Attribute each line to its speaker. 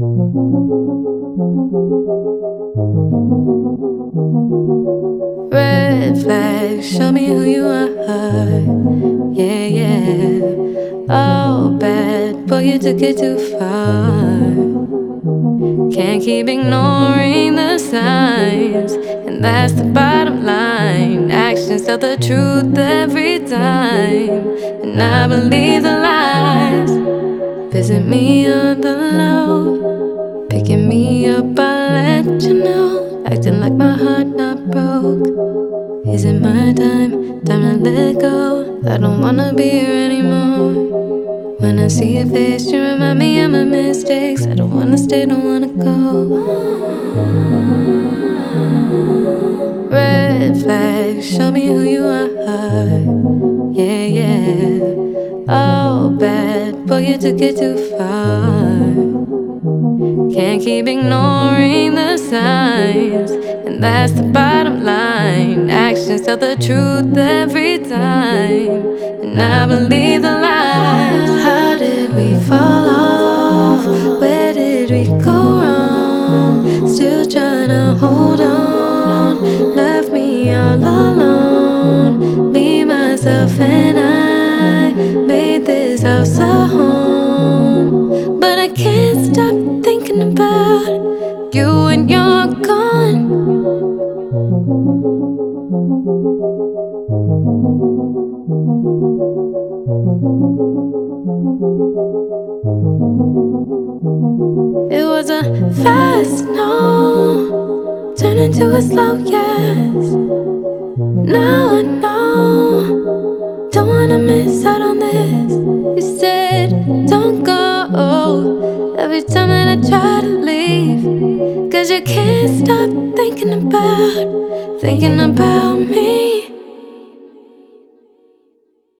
Speaker 1: Red flag, show me who you are. Yeah, yeah. Oh, bad boy, you took it too far. Can't keep ignoring the signs, and that's the bottom line. Actions tell the truth every time, and I believe the lies. Visit me on the low, picking me up, I'll let you know. Acting like my heart not broke. Is it my time? Time to let go. I don't wanna be here anymore. When I see your face, you remind me of my mistakes. I don't wanna stay, don't wanna go. Red flag, show me who you are. Yeah, yeah. Oh, bad boy, you took it too far. Can't keep ignoring the signs, and that's the bottom line. Actions tell the truth every time, and I believe the lies. How did we fall off? Where did we go wrong? Still trying to hold on. Left me all alone. Me, myself, and I made this house a home, but I can't stop thinking about you when you're gone. It was a fast no, turned into a slow yes. Now I know, don't wanna miss out on this. You said don't go every time that I try to leave, 'cause you can't stop thinking about me.